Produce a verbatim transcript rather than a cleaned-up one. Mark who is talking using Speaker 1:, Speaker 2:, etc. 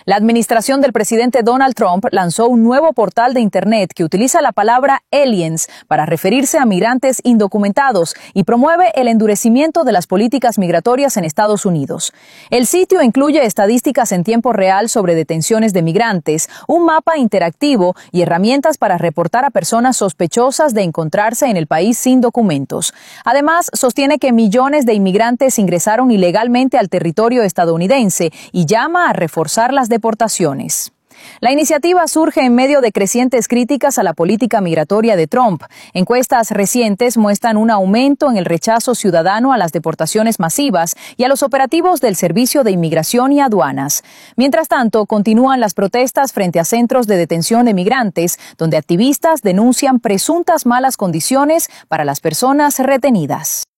Speaker 1: La administración del presidente Donald Trump lanzó un nuevo portal de Internet que utiliza la palabra aliens para referirse a migrantes indocumentados y promueve el endurecimiento de las políticas migratorias en Estados Unidos. El sitio incluye estadísticas en tiempo real sobre detenciones de migrantes, un mapa interactivo y herramientas para reportar a personas sospechosas de encontrarse en el país sin documentos. Además, sostiene que millones de inmigrantes ingresaron ilegalmente al territorio estadounidense y llama a reforzar las deportaciones. La iniciativa surge en medio de crecientes críticas a la política migratoria de Trump. Encuestas recientes muestran un aumento en el rechazo ciudadano a las deportaciones masivas y a los operativos del Servicio de Inmigración y Aduanas. Mientras tanto, continúan las protestas frente a centros de detención de migrantes, donde activistas denuncian presuntas malas condiciones para las personas retenidas.